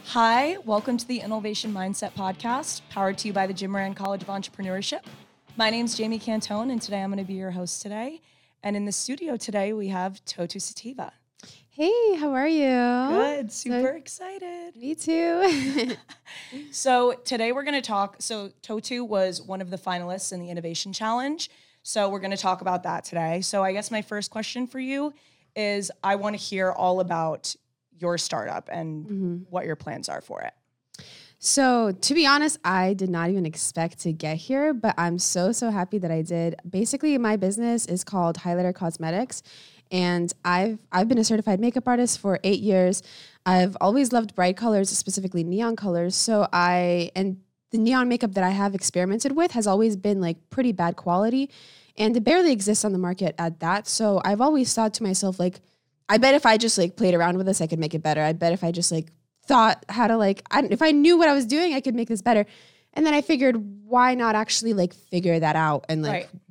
Hi, welcome to the Innovation Mindset Podcast, powered to you by the Jim Moran College of Entrepreneurship. My name's Jamie Cantone, and today I'm going to be your host today. And in the studio today, we have Totu Sativa. Hey, how are you? Good, super excited. Me too. So today we're going to talk, Totu was one of the finalists in the Innovation Challenge. So we're going to talk about that today. So I guess my first question for you is I want to hear all about your startup and what your plans are for it. So to be honest, I did not even expect to get here, but I'm so happy that I did. Basically, my business is called Highlighter Cosmetics, and I've been a certified makeup artist for 8 years. I've always loved bright colors, specifically neon colors. And the neon makeup that I have experimented with has always been like pretty bad quality, and it barely exists on the market at that. So I've always thought to myself, like, I bet if I just like played around with this, I could make it better. I bet if I just like thought how to if I knew what I was doing, I could make this better. And then I figured, why not actually like figure that out and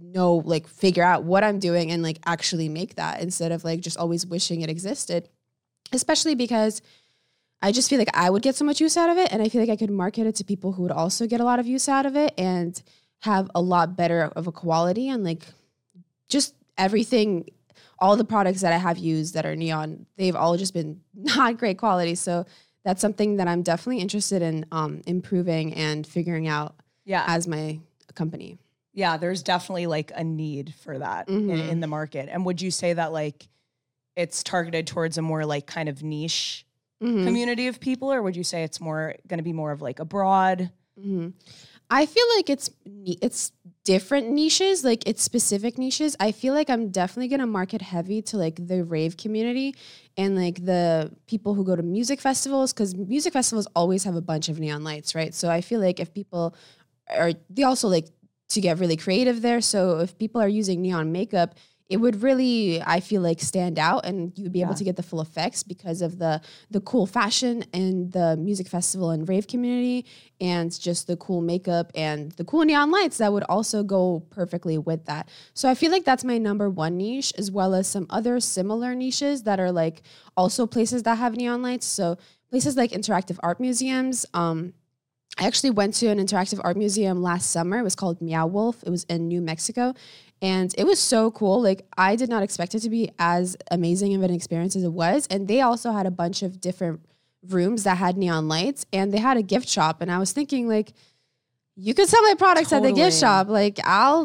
figure out what I'm doing and like actually make that instead of like just always wishing it existed. Especially because I just feel like I would get so much use out of it, and I feel like I could market it to people who would also get a lot of use out of it and have a lot better of a quality and like just everything. All the products that I have used that are neon, they've all just been not great quality. So that's something that I'm definitely interested in improving and figuring out as my company. Yeah, there's definitely like a need for that in the market. And would you say that like it's targeted towards a more like kind of niche community of people, or would you say it's more going to be more of like a broad? I feel like it's different niches, like it's specific niches. I feel like I'm definitely going to market heavy to like the rave community and like the people who go to music festivals, because music festivals always have a bunch of neon lights, right? So I feel like if people they also like to get really creative there. So if people are using neon makeup, it would really, I feel like, stand out, and you would be able to get the full effects because of the cool fashion and the music festival and rave community, and just the cool makeup and the cool neon lights that would also go perfectly with that. So I feel like that's my number one niche, as well as some other similar niches that are like also places that have neon lights. So places like interactive art museums. I actually went to an interactive art museum last summer. It was called Meow Wolf. It was in New Mexico. And it was so cool. Like, I did not expect it to be as amazing of an experience as it was. And they also had a bunch of different rooms that had neon lights, and they had a gift shop. And I was thinking, like, you could sell my products at the gift shop. Like,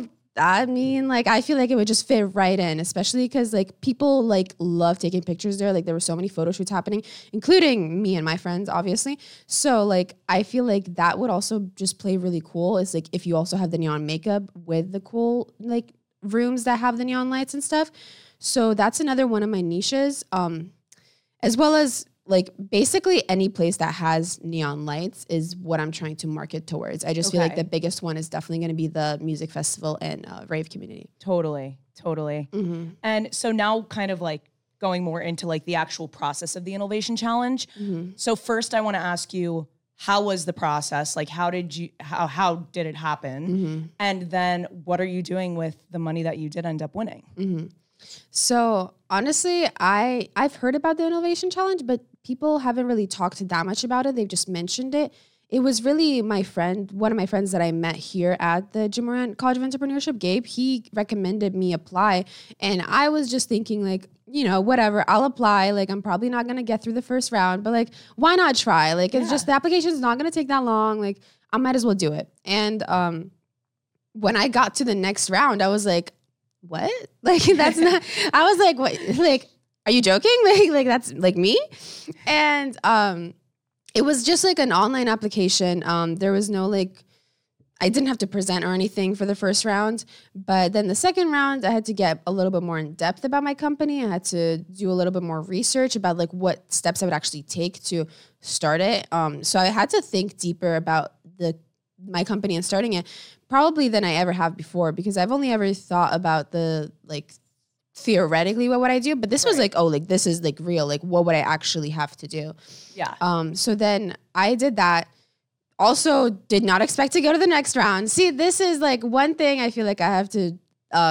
I feel like it would just fit right in, especially because like people like love taking pictures there. Like, there were so many photo shoots happening, including me and my friends, obviously. So like, I feel like that would also just play really cool. It's like if you also have the neon makeup with the cool like rooms that have the neon lights and stuff. So that's another one of my niches, as well as like basically any place that has neon lights is what I'm trying to market towards. I just feel like the biggest one is definitely going to be the music festival and rave community. Totally. And so now kind of like going more into like the actual process of the Innovation Challenge. So first I want to ask you, how was the process? Like, how did it happen? And then what are you doing with the money that you did end up winning? So honestly, I've heard about the Innovation Challenge, but people haven't really talked that much about it. They've just mentioned it. It was really one of my friends that I met here at the Jim Moran College of Entrepreneurship, Gabe. He recommended me apply. And I was just thinking like, you know, whatever, I'll apply. Like, I'm probably not going to get through the first round, but like, why not try? Like, it's just, the application is not going to take that long. Like, I might as well do it. And when I got to the next round, I was like, what? Like, that's not, I was like, what? Like, are you joking? Like that's like me? And it was just like an online application. There was no like, I didn't have to present or anything for the first round. But then the second round, I had to get a little bit more in depth about my company. I had to do a little bit more research about like what steps I would actually take to start it. So I had to think deeper about my company and starting it probably than I ever have before, because I've only ever thought about the like theoretically what would I do, but this was like, oh, like this is like real, like what would I actually have to do? Yeah. So then I did that. Also did not expect to go to the next round. See, this is like one thing I feel like I have to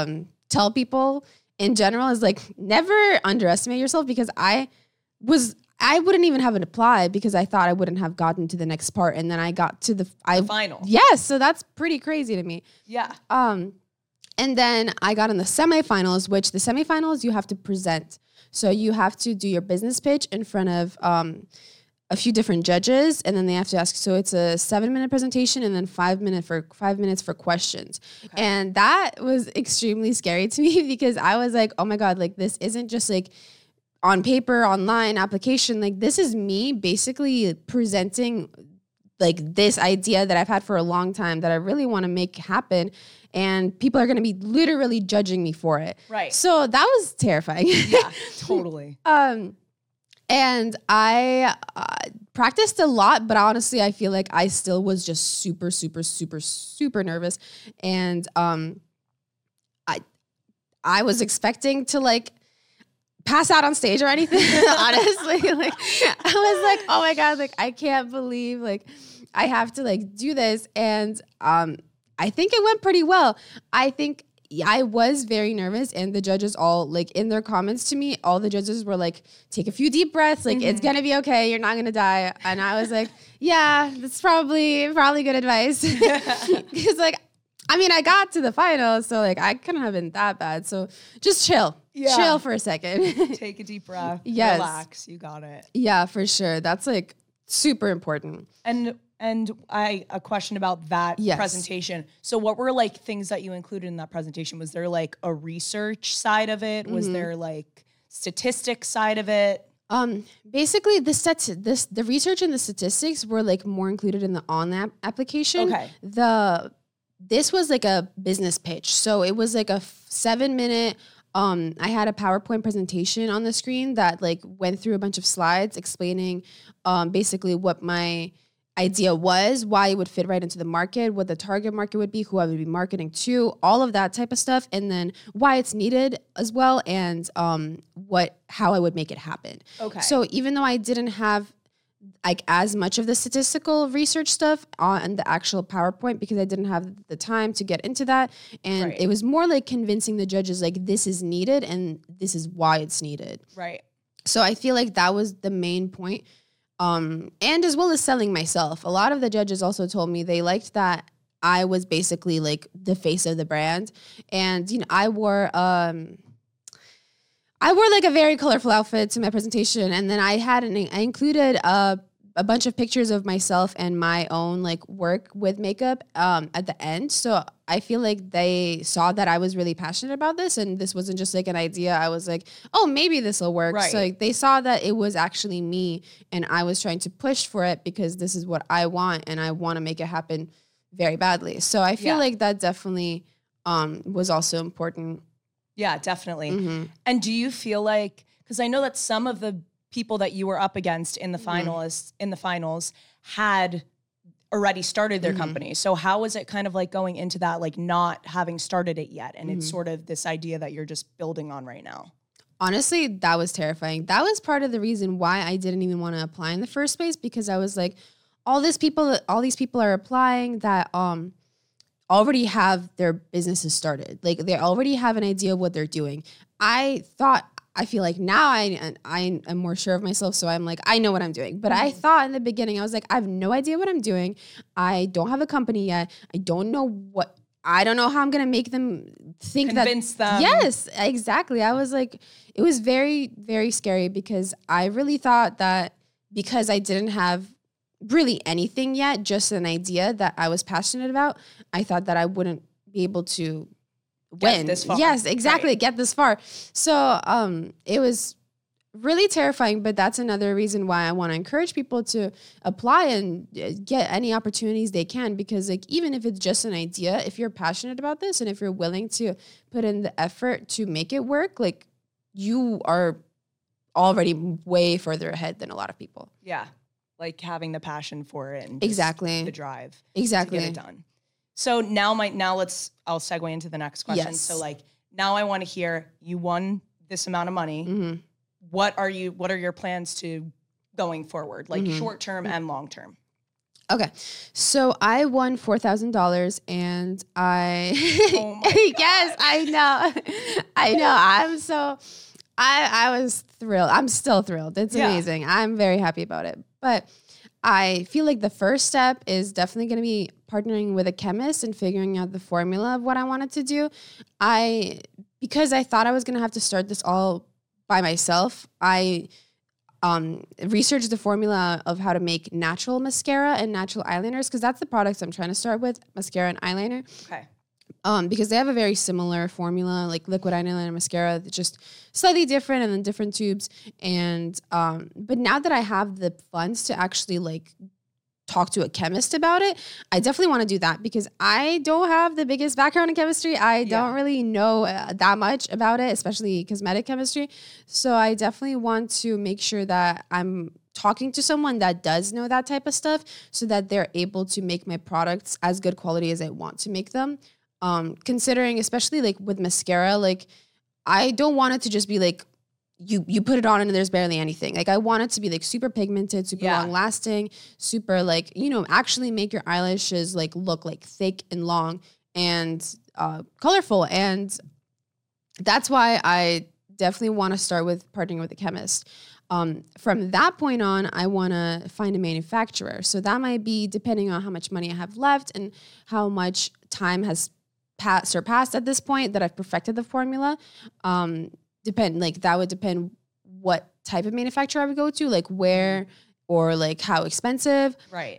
tell people in general is like never underestimate yourself, because I I wouldn't even have it apply because I thought I wouldn't have gotten to the next part. And then I got to the final. Yes. So that's pretty crazy to me. Yeah. And then I got in the semifinals, which the semifinals you have to present. So you have to do your business pitch in front of a few different judges, and then they have to ask. So it's a 7-minute presentation and then 5 minutes for questions. Okay. And that was extremely scary to me because I was like, oh my God, like this isn't just like on paper, online application. Like this is me basically presenting like this idea that I've had for a long time that I really want to make happen. And people are going to be literally judging me for it. Right. So that was terrifying. Yeah, totally. And I practiced a lot, but honestly, I feel like I still was just super, super, super, super nervous. And I was expecting to like pass out on stage or anything. Honestly, like I was like, oh my God, like I can't believe like I have to like do this. And I think it went pretty well. I think I was very nervous, and the judges all like in their comments to me, all the judges were like, take a few deep breaths. Like it's going to be okay. You're not going to die. And I was like, yeah, that's probably good advice. Because like, I mean, I got to the final, so like I couldn't have been that bad. So just chill. Yeah. Chill for a second. Take a deep breath. Yes. Relax. You got it. Yeah, for sure. That's like super important. And a question about that presentation. So what were like things that you included in that presentation? Was there like a research side of it? Was there like statistics side of it? Basically the research and the statistics were like more included in the application. Okay. This was like a business pitch. So it was like a 7-minute I had a PowerPoint presentation on the screen that like went through a bunch of slides explaining basically what my idea was, why it would fit right into the market, what the target market would be, who I would be marketing to, all of that type of stuff, and then why it's needed as well, and how I would make it happen. Okay. So even though I didn't have like as much of the statistical research stuff on the actual PowerPoint because I didn't have the time to get into that, and it was more like convincing the judges like this is needed and this is why it's needed. Right. So I feel like that was the main point. And as well as selling myself. A lot of the judges also told me they liked that I was basically like the face of the brand. And, you know, I wore like a very colorful outfit to my presentation. And then I included a bunch of pictures of myself and my own like work with makeup at the end. So I feel like they saw that I was really passionate about this, and this wasn't just like an idea. I was like, oh, maybe this will work. Right. So like, they saw that it was actually me, and I was trying to push for it because this is what I want, and I want to make it happen very badly. So I feel like that definitely was also important. Yeah, definitely. And do you feel like, because I know that some of the people that you were up against in the finals had already started their company. So how was it kind of like going into that, like not having started it yet? And it's sort of this idea that you're just building on right now. Honestly, that was terrifying. That was part of the reason why I didn't even want to apply in the first place, because I was like, all these people are applying that already have their businesses started. Like they already have an idea of what they're doing. I feel like now I am more sure of myself, so I'm like, I know what I'm doing. But I thought in the beginning, I was like, I have no idea what I'm doing. I don't have a company yet. I don't know how I'm going to make them think Convince them. Yes, exactly. I was like, it was very, very scary because I really thought that because I didn't have really anything yet, just an idea that I was passionate about, I thought that I wouldn't be able to win. Get this far. Yes, exactly. Right. Get this far. So it was really terrifying, but that's another reason why I want to encourage people to apply and get any opportunities they can, because like even if it's just an idea, if you're passionate about this and if you're willing to put in the effort to make it work, like you are already way further ahead than a lot of people. Yeah. Like having the passion for it and exactly the drive to get it done. So now I'll segue into the next question. Yes. So like now I want to hear, you won this amount of money. What are your plans to going forward? Like short term and long term? Okay. So I won $4,000 and oh my God. yes, I know. I'm so I was thrilled. I'm still thrilled. It's amazing. I'm very happy about it. But I feel like the first step is definitely going to be partnering with a chemist and figuring out the formula of what I wanted to do. Because I thought I was going to have to start this all by myself, I researched the formula of how to make natural mascara and natural eyeliners, because that's the products I'm trying to start with, mascara and eyeliner. Okay. Because they have a very similar formula, like liquid eyeliner and mascara, just slightly different and then different tubes. And but now that I have the funds to actually like talk to a chemist about it, I definitely want to do that, because I don't have the biggest background in chemistry. I don't really know that much about it, especially cosmetic chemistry. So I definitely want to make sure that I'm talking to someone that does know that type of stuff, so that they're able to make my products as good quality as I want to make them. Considering, especially like with mascara, like I don't want it to just be like you put it on and there's barely anything. Like I want it to be like super pigmented, super long lasting, super like, actually make your eyelashes like look like thick and long and colorful. And that's why I definitely want to start with partnering with a chemist. From that point on, I want to find a manufacturer. So that might be depending on how much money I have left and how much time has surpassed at this point that I've perfected the formula. That would depend what type of manufacturer I would go to, like where or like how expensive. Right.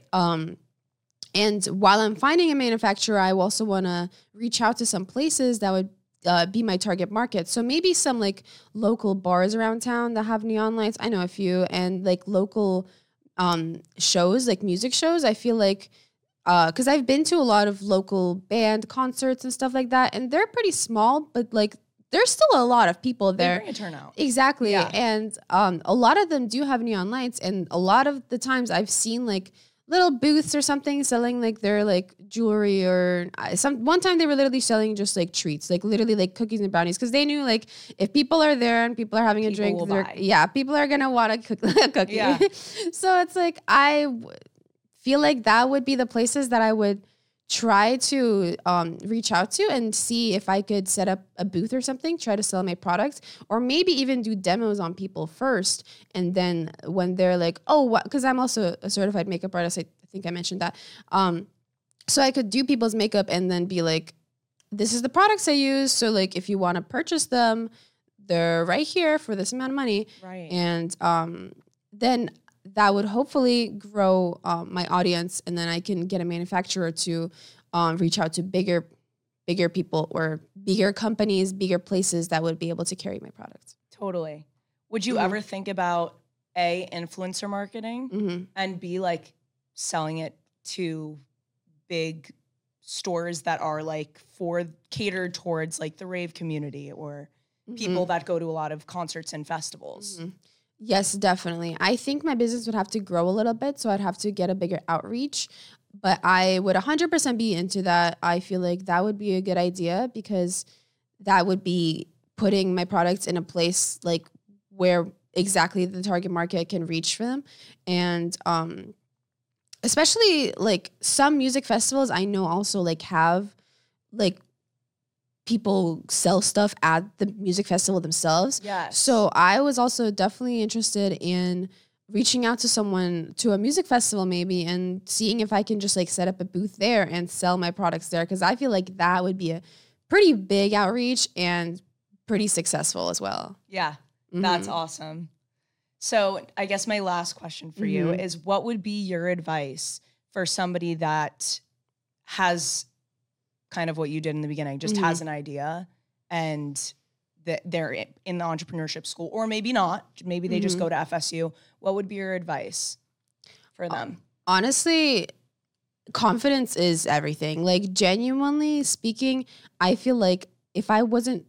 And while I'm finding a manufacturer, I also want to reach out to some places that would be my target market. So maybe some like local bars around town that have neon lights. I know a few, and like local shows, like music shows. I feel like because I've been to a lot of local band concerts and stuff like that, and they're pretty small, but like there's still a lot of people there. They bring a turnout. Exactly. Yeah. And a lot of them do have neon lights, and a lot of the times I've seen like little booths or something selling like their like jewelry, or one time they were literally selling just like treats, like literally like cookies and brownies, because they knew like if people are there and people are having a drink, people are gonna want a cookie. Yeah. So it's like I feel like that would be the places that I would try to reach out to and see if I could set up a booth or something, try to sell my products, or maybe even do demos on people first. And then when they're like, oh, what? Because I'm also a certified makeup artist. I think I mentioned that. So I could do people's makeup and then be like, this is the products I use. So like, if you want to purchase them, they're right here for this amount of money. Right. And then that would hopefully grow my audience, and then I can get a manufacturer to reach out to bigger people or bigger companies, bigger places that would be able to carry my products. Totally. Would you ever think about influencer marketing and B, like selling it to big stores that are like catered towards like the rave community or people that go to a lot of concerts and festivals? Yes, definitely. I think my business would have to grow a little bit, so I'd have to get a bigger outreach, but I would 100% be into that. I feel like that would be a good idea, because that would be putting my products in a place like where exactly the target market can reach for them. And especially like some music festivals I know also like have like people sell stuff at the music festival themselves. Yes. So I was also definitely interested in reaching out to someone, to a music festival maybe, and seeing if I can just like set up a booth there and sell my products there. Cause I feel like that would be a pretty big outreach and pretty successful as well. Yeah, that's awesome. So I guess my last question for you is, what would be your advice for somebody that has kind of what you did in the beginning, just has an idea and that they're in the entrepreneurship school, or maybe not, maybe they just go to FSU. What would be your advice for them? Honestly, confidence is everything. Like genuinely speaking, I feel like I wasn't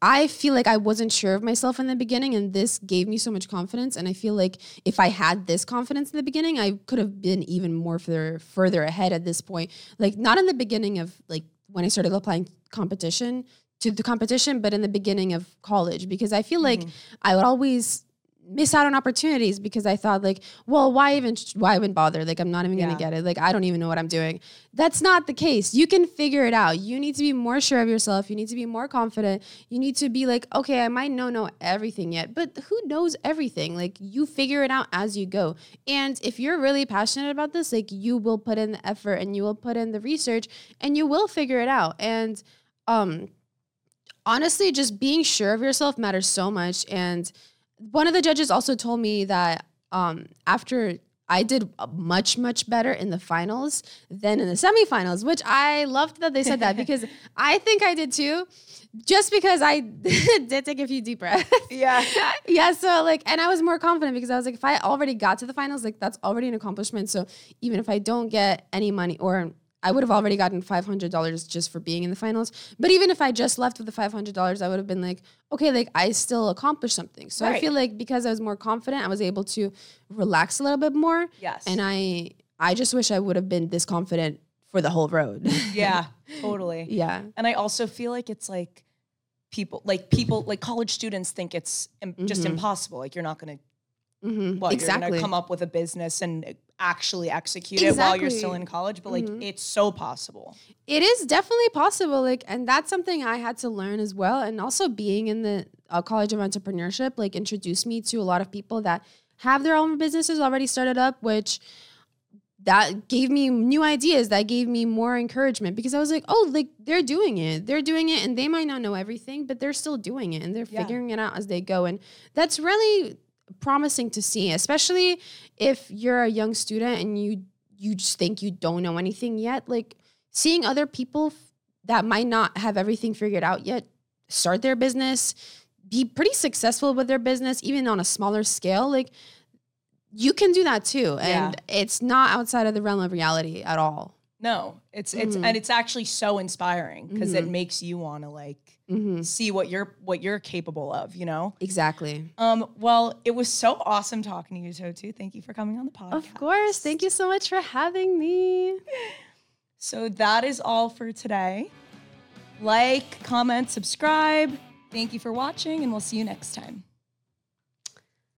sure of myself in the beginning, and this gave me so much confidence. And I feel like if I had this confidence in the beginning, I could have been even more further ahead at this point. Like not in the beginning of like when I started applying to the competition, but in the beginning of college, because I feel like I would always miss out on opportunities because I thought like, well, why even bother? Like, I'm not even going to get it. Like, I don't even know what I'm doing. That's not the case. You can figure it out. You need to be more sure of yourself. You need to be more confident. You need to be like, okay, I might not know everything yet, but who knows everything? Like, you figure it out as you go. And if you're really passionate about this, like, you will put in the effort and you will put in the research and you will figure it out. And honestly, just being sure of yourself matters so much. And one of the judges also told me that after I did much, much better in the finals than in the semifinals, which I loved that they said that because I think I did too, just because I did take a few deep breaths. Yeah. Yeah. So like, and I was more confident because I was like, if I already got to the finals, like that's already an accomplishment. So even if I don't get any money, or I would have already gotten $500 just for being in the finals. But even if I just left with the $500, I would have been like, okay, like I still accomplished something. So I feel like because I was more confident, I was able to relax a little bit more. Yes. And I just wish I would have been this confident for the whole road. Yeah, totally. Yeah. And I also feel like it's like people like college students think it's just impossible. Like you're not going to, you're going to come up with a business and actually execute it while you're still in college, but like it's so possible. It is definitely possible. Like, and that's something I had to learn as well. And also being in the College of Entrepreneurship, like introduced me to a lot of people that have their own businesses already started up, which that gave me new ideas, that gave me more encouragement because I was like, oh, like they're doing it and they might not know everything, but they're still doing it and they're figuring it out as they go. And that's really promising to see, especially if you're a young student and you just think you don't know anything yet. Like seeing other people that might not have everything figured out yet start their business, be pretty successful with their business, even on a smaller scale, like you can do that too. And it's not outside of the realm of reality at all. No, it's and it's actually so inspiring because it makes you want to like see what you're capable of, you know? Exactly. Well, it was so awesome talking to you, Totu. Thank you for coming on the podcast. Of course. Thank you so much for having me. So that is all for today. Like, comment, subscribe. Thank you for watching, and we'll see you next time.